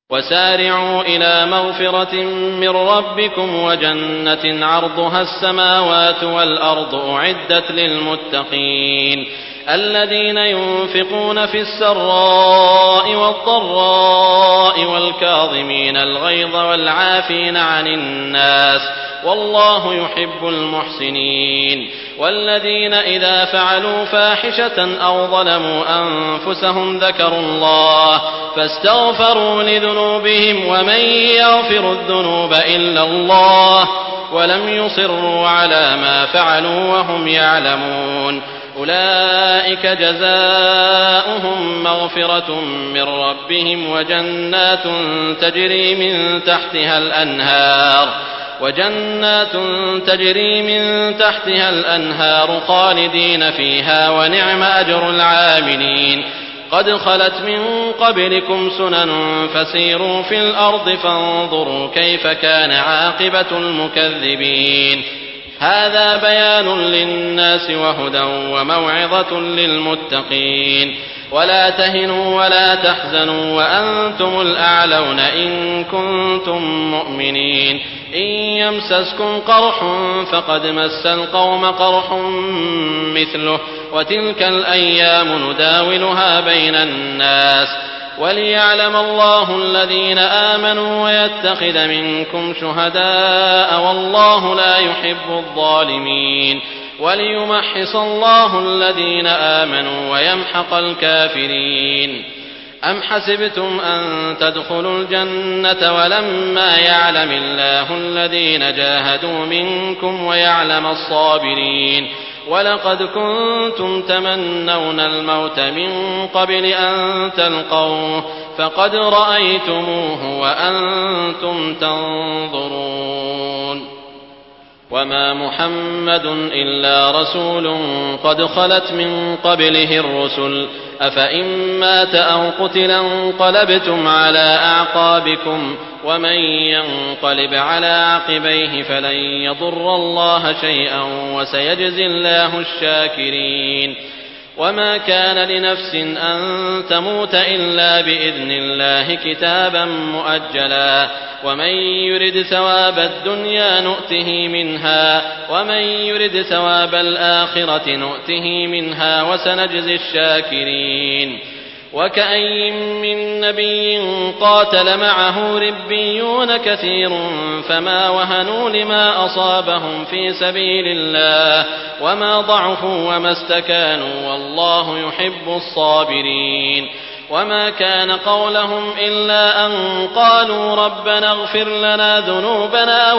وسارعوا إلى مغفرة من ربكم وجنة عرضها السماوات والأرض أعدت للمتقين الذين ينفقون في السراء والضراء والكاظمين الغيظ والعافين عن الناس والله يحب المحسنين والذين إذا فعلوا فاحشة أو ظلموا أنفسهم ذكروا الله فاستغفروا لذنوبهم ومن يغفر الذنوب إلا الله ولم يصروا على ما فعلوا وهم يعلمون أولئك جزاؤهم مغفرة من ربهم وجنات تجري من تحتها الأنهار خالدين فيها ونعم أجر العاملين قد خلت من قبلكم سنن فسيروا في الأرض فانظروا كيف كان عاقبة المكذبين هذا بيان للناس وهدى وموعظة للمتقين ولا تهنوا ولا تحزنوا وأنتم الأعلون إن كنتم مؤمنين إن يمسسكم قرح فقد مس القوم قرح مثله وتلك الأيام نداولها بين الناس وليعلم الله الذين آمنوا ويتخذ منكم شهداء والله لا يحب الظالمين وليمحص الله الذين آمنوا ويمحق الكافرين أم حسبتم أن تدخلوا الجنة ولما يعلم الله الذين جاهدوا منكم ويعلم الصابرين ولقد كنتم تمنون الموت من قبل أن تلقوه فقد رأيتموه وأنتم تنظرون وما محمد إلا رسول قد خلت من قبله الرسل أفإن مات أو قتل انقلبتم على أعقابكم ومن ينقلب على عقبيه فلن يضر الله شيئا وسيجزي الله الشاكرين وما كان لنفس أن تموت إلا بإذن الله كتابا مؤجلا ومن يرد ثواب الدنيا نؤته منها ومن يرد ثواب الآخرة نؤته منها وسنجزي الشاكرين وكأين من نبي قاتل معه ربيون كثير فما وهنوا لما أصابهم في سبيل الله وما ضعفوا وما استكانوا والله يحب الصابرين وما كان قولهم إلا أن قالوا ربنا اغفر لنا ذنوبنا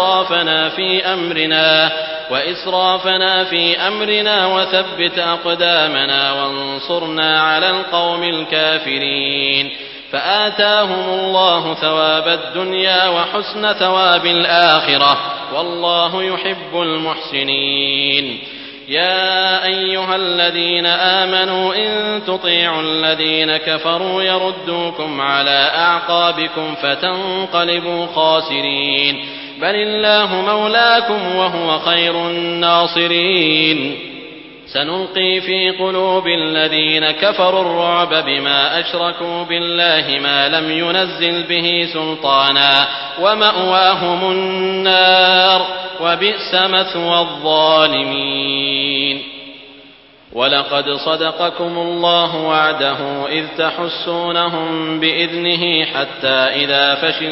وإسرافنا في أمرنا وثبت أقدامنا وانصرنا على القوم الكافرين فآتاهم الله ثواب الدنيا وحسن ثواب الآخرة والله يحب المحسنين يا أيها الذين آمنوا إن تطيعوا الذين كفروا يردوكم على أعقابكم فتنقلبوا خاسرين بل الله مولاكم وهو خير الناصرين سنلقي في قلوب الذين كفروا الرعب بما أشركوا بالله ما لم ينزل به سلطانا ومأواهم النار وبئس مثوى الظالمين ولقد صدقكم الله وعده إذ تحسونهم بإذنه حتى إذا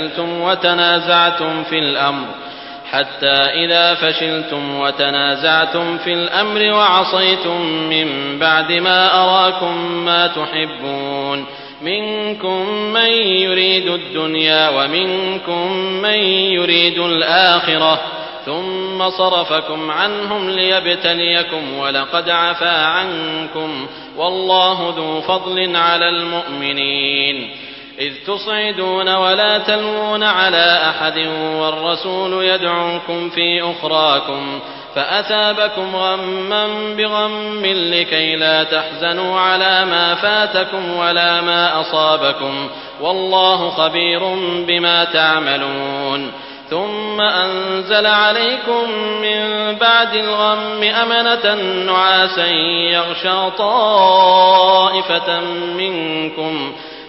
فشلتم وتنازعتم في الأمر وعصيتم من بعد ما أراكم ما تحبون منكم من يريد الدنيا ومنكم من يريد الآخرة ثم صرفكم عنهم ليبتليكم ولقد عفا عنكم والله ذو فضل على المؤمنين إذ تصعدون ولا تلوون على أحد والرسول يدعوكم في أخراكم فأثابكم غما بغم لكي لا تحزنوا على ما فاتكم ولا ما أصابكم والله خبير بما تعملون ثم أنزل عليكم من بعد الغم أمنة نعاسا يغشى طائفة منكم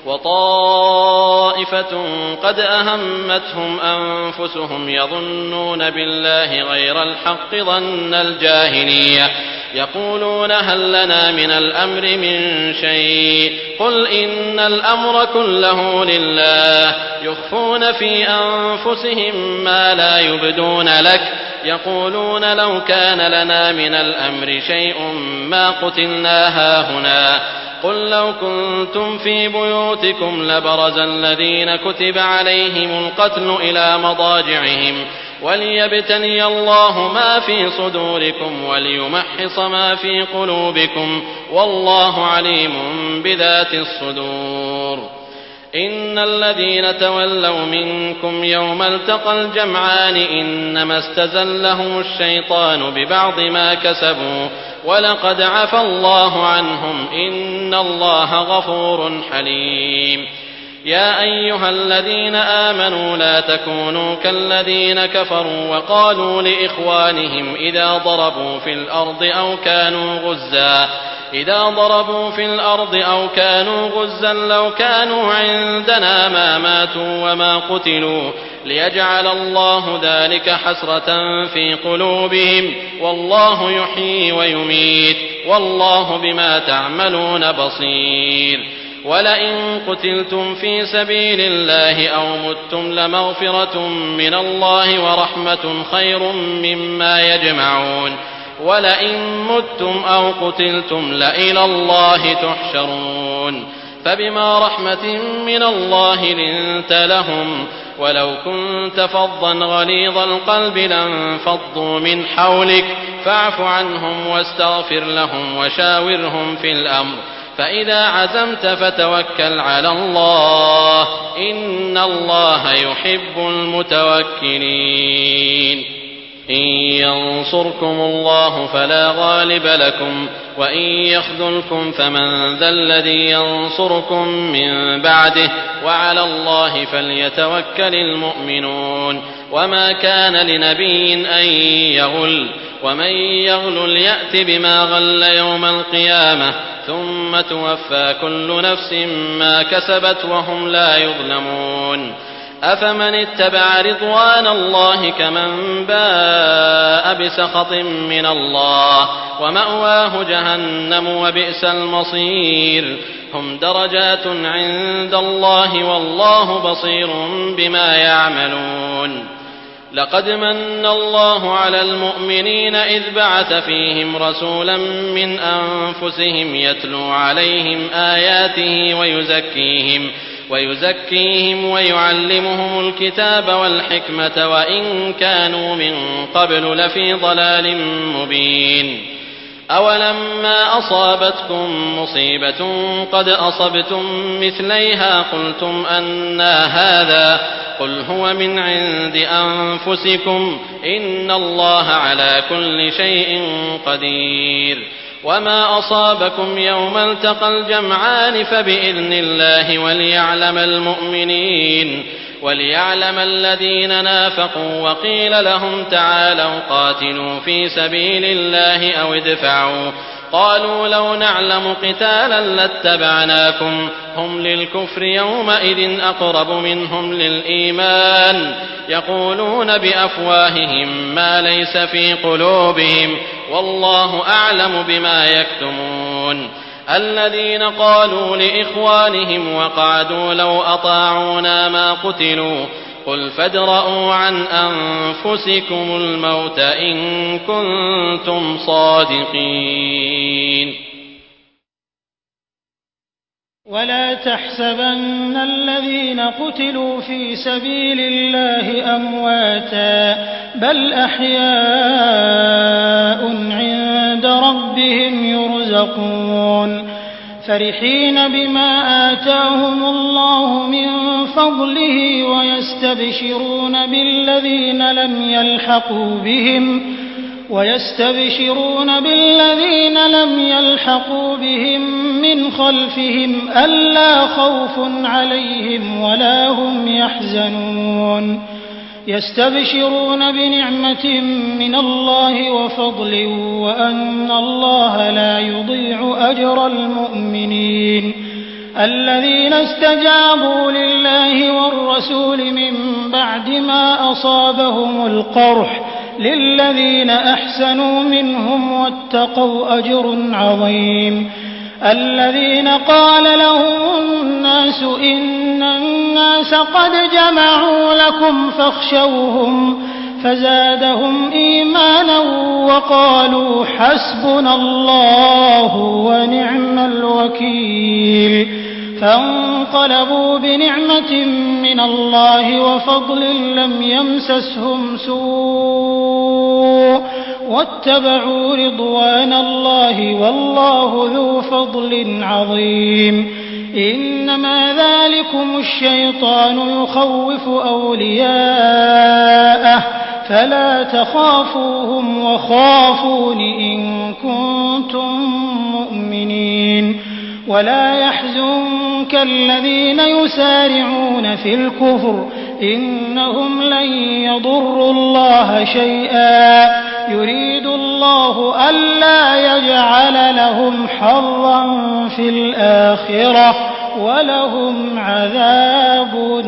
وطائفة قد أهمتهم أنفسهم يظنون بالله غير الحق ظن الجاهلية يقولون هل لنا من الأمر من شيء قل إن الأمر كله لله يخفون في أنفسهم ما لا يبدون لك يقولون لو كان لنا من الأمر شيء ما قتلنا هاهنا قل لو كنتم في بيوتكم لبرز الذين كتب عليهم القتل إلى مضاجعهم وليبتلي الله ما في صدوركم وليمحص ما في قلوبكم والله عليم بذات الصدور إن الذين تولوا منكم يوم التقى الجمعان إنما استزلهم الشيطان ببعض ما كسبوا ولقد عفى الله عنهم إن الله غفور حليم يا أيها الذين آمنوا لا تكونوا كالذين كفروا وقالوا لإخوانهم إذا ضربوا في الأرض أو كانوا غزا لو كانوا عندنا ما ماتوا وما قتلوا ليجعل الله ذلك حسرة في قلوبهم والله يحيي ويميت والله بما تعملون بصير ولئن قتلتم في سبيل الله أو متم لمغفرة من الله ورحمة خير مما يجمعون ولئن متم أو قتلتم لإلى الله تحشرون فبما رحمة من الله لنت لهم ولو كنت فظا غليظ القلب لانفضوا من حولك فاعف عنهم واستغفر لهم وشاورهم في الأمر فإذا عزمت فتوكل على الله إن الله يحب المتوكلين إن ينصركم الله فلا غالب لكم وإن يخذلكم فمن ذا الذي ينصركم من بعده وعلى الله فليتوكل المؤمنون وما كان لنبي أن يغل ومن يغل يأت بما غل يوم القيامة ثم توفى كل نفس ما كسبت وهم لا يظلمون أفمن اتبع رضوان الله كمن باء بسخط من الله ومأواه جهنم وبئس المصير هم درجات عند الله والله بصير بما يعملون لقد من الله على المؤمنين إذ بعث فيهم رسولا من أنفسهم يتلو عليهم آياته ويزكيهم ويعلمهم الكتاب والحكمة وإن كانوا من قبل لفي ضلال مبين أولما أصابتكم مصيبة قد أصبتم مثليها قلتم أنى هذا قل هو من عند أنفسكم إن الله على كل شيء قدير وما أصابكم يوم التقى الجمعان فبإذن الله وليعلم الذين نافقوا وقيل لهم تعالوا قاتلوا في سبيل الله أو ادفعوا قالوا لو نعلم قتالا لاتبعناكم هم للكفر يومئذ أقرب منهم للإيمان يقولون بأفواههم ما ليس في قلوبهم والله أعلم بما يكتمون الذين قالوا لإخوانهم وقعدوا لو أطاعونا ما قتلوا قل فادرءوا عن أنفسكم الموت إن كنتم صادقين ولا تحسبن الذين قتلوا في سبيل الله أمواتا بل أحياء عند ربهم يرزقون فرحين بما آتاهم الله من فضله ويستبشرون بالذين لم يلحقوا بهم من خلفهم ألا خوف عليهم ولا هم يحزنون يستبشرون بنعمة من الله وفضل وأن الله لا يضيع أجر المؤمنين الذين استجابوا لله والرسول من بعد ما أصابهم القرح للذين أحسنوا منهم واتقوا أجر عظيم. الذين قال لهم الناس إن الناس قد جمعوا لكم فاخشوهم فزادهم إيمانا وقالوا حسبنا الله ونعم الوكيل. فانقلبوا بنعمة من الله وفضل لم يمسسهم سوء واتبعوا رضوان الله والله ذو فضل عظيم. إنما ذلكم الشيطان يخوف أولياءه فلا تخافوهم وخافون إن كنتم مؤمنين. ولا يحزنك الذين يسارعون في الكفر إنهم لن يضروا الله شيئا يريد الله ألا يجعل لهم حظا في الآخرة ولهم عذاب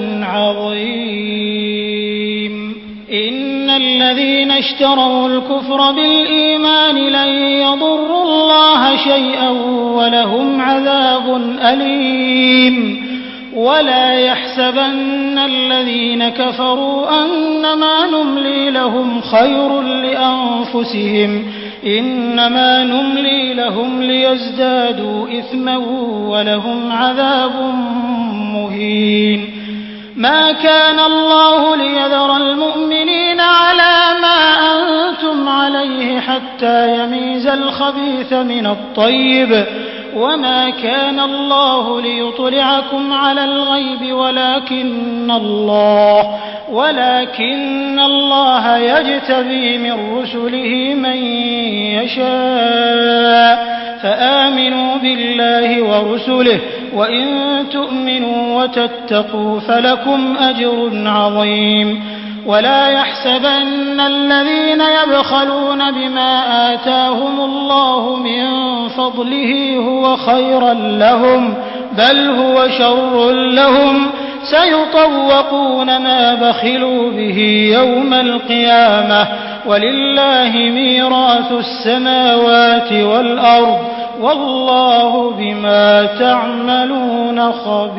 عظيم. إن الذين اشتروا الكفر بالإيمان لن يضروا الله شيئا ولهم عذاب أليم. ولا يحسبن الذين كفروا أنما نملي لهم خير لأنفسهم إنما نملي لهم ليزدادوا إثما ولهم عذاب مهين. ما كان الله ليذر المؤمنين على ما أنتم عليه حتى يميز الخبيث من الطيب وما كان الله ليطلعكم على الغيب ولكن الله يجتبي من رسله من يشاء فآمنوا بالله ورسله وإن تؤمنوا وتتقوا فلكم أجر عظيم. ولا يحسبن الذين يبخلون بما آتاهم الله من فضله هو خيرا لهم بل هو شر لهم سيطوقون ما بخلوا به يوم القيامة ولله ميراث السماوات والأرض والله بما تعملون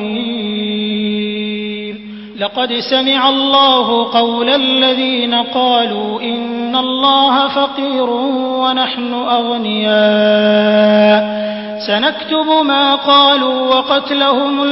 خبير. لقد سمع الله قول الذين قالوا إن الله فقير ونحن أغنياء سنكتب ما قالوا وقتلهم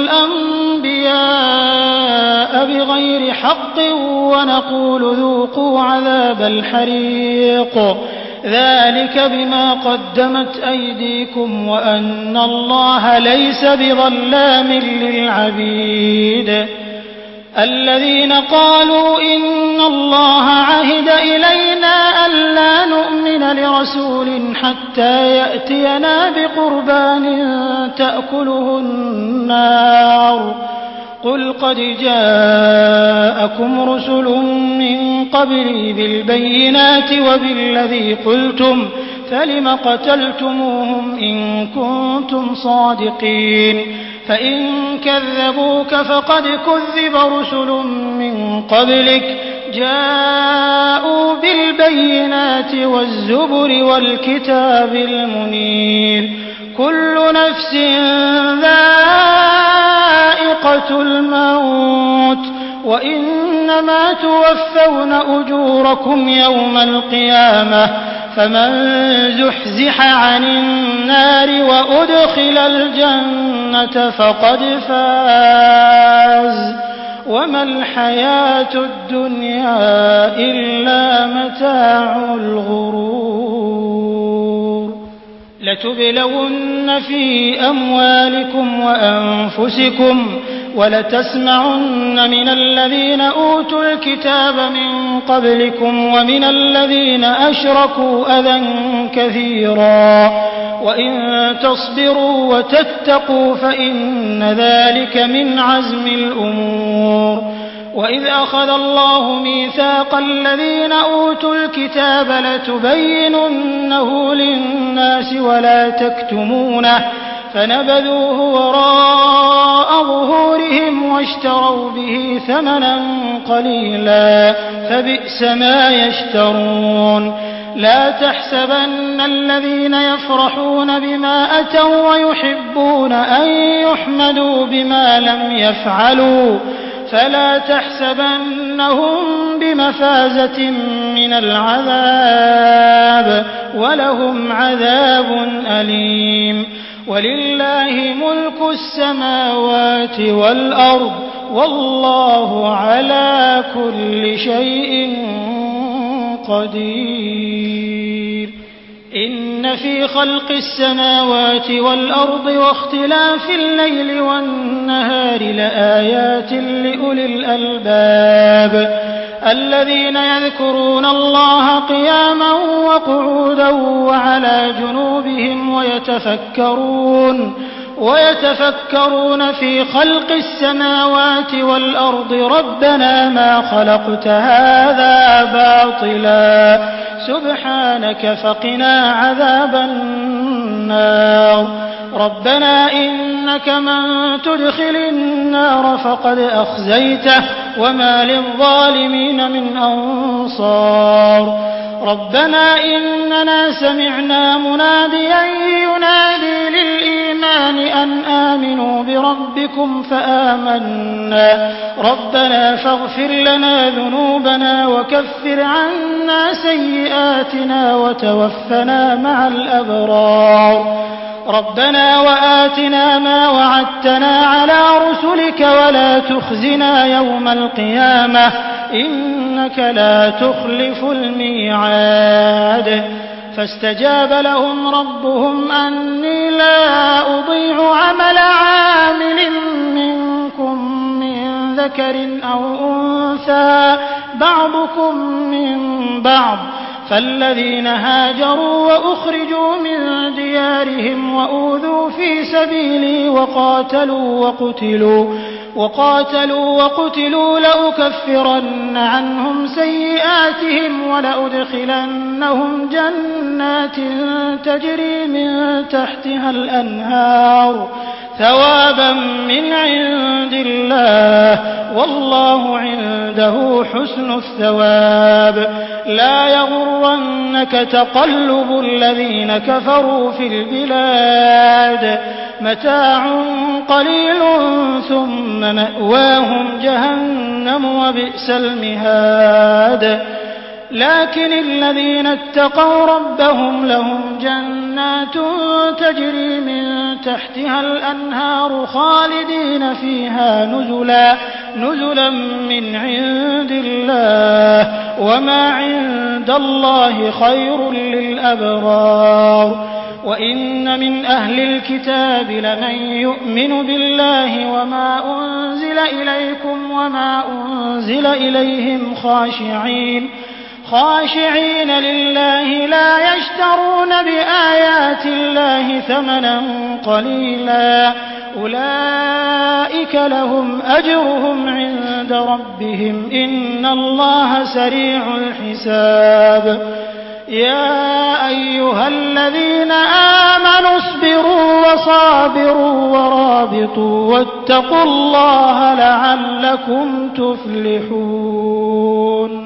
الأنبياء بغير حق ونقول ذوقوا عذاب الحريق ذلك بما قدمت أيديكم وأن الله ليس بظلام للعبيد. الذين قالوا إن الله عهد إلينا ألا نؤمن لرسول حتى يأتينا بقربان تأكله النار قل قد جاءكم رسل من قبلي بالبينات وبالذي قلتم فلم قتلتموهم إن كنتم صادقين فإن كذبوك فقد كذب رسل من قبلك جاءوا بالبينات والزبر والكتاب المنير كل نفس ذائقة الموت وإنما توفون أجوركم يوم القيامة فمن زحزح عن النار وأدخل الجنة فقد فاز وما الحياة الدنيا إلا متاع الغرور. لتبلون في أموالكم وأنفسكم ولتسمعن من الذين أوتوا الكتاب من قبلكم ومن الذين أشركوا أذى كثيرا وإن تصبروا وتتقوا فإن ذلك من عزم الأمور. وإذ أخذ الله ميثاق الذين أوتوا الكتاب لتبيننه للناس ولا تكتمونه فنبذوه وراء ظهورهم واشتروا به ثمنا قليلا فبئس ما يشترون لا تحسبن الذين يفرحون بما أتوا ويحبون أن يحمدوا بما لم يفعلوا فلا تحسبنهم بمفازة من العذاب ولهم عذاب أليم ولله ملك السماوات والأرض والله على كل شيء قدير إن في خلق السماوات والأرض واختلاف الليل والنهار لآيات لأولي الألباب الذين يذكرون الله قياما وقعودا وعلى جنوبهم ويتفكرون في خلق السماوات والأرض ربنا ما خلقت هذا باطلا سبحانك فقنا عذاب النار ربنا إنك من تدخل النار فقد أخزيته وما للظالمين من أنصار ربنا إننا سمعنا مناديا ينادي للإيمان أن آمنوا بربكم فآمنا ربنا فاغفر لنا ذنوبنا وكفر عنا سيئاتنا وتوفنا مع الأبرار ربنا وآتنا ما وعدتنا على رسلك ولا تخزنا يوم القيامة إنك لا تخلف الميعاد فاستجاب لهم ربهم أني لا أضيع عمل عامل منكم من ذكر أو أنثى بعضكم من بعض فالذين هاجروا وأخرجوا من ديارهم وأوذوا في سبيلي وقاتلوا وقتلوا لأكفرن عنهم سيئاتهم ولأدخلنهم جنات تجري من تحتها الأنهار ثوابا من عند الله والله عنده حسن الثواب لا يغرنك تقلب الذين كفروا في البلاد متاع قليل ثم مأواهم جهنم وبئس المهاد لكن الذين اتقوا ربهم لهم جنات تجري من تحتها الأنهار خالدين فيها نزلا من عند الله وما عند الله خير للأبرار وإن من أهل الكتاب لمن يؤمن بالله وما أنزل إليكم وما أنزل إليهم خاشعين لله لا يشترون بآيات الله ثمنا قليلا أولئك لهم أجرهم عند ربهم إن الله سريع الحساب يا أيها الذين آمنوا اصبروا وصابروا ورابطوا واتقوا الله لعلكم تفلحون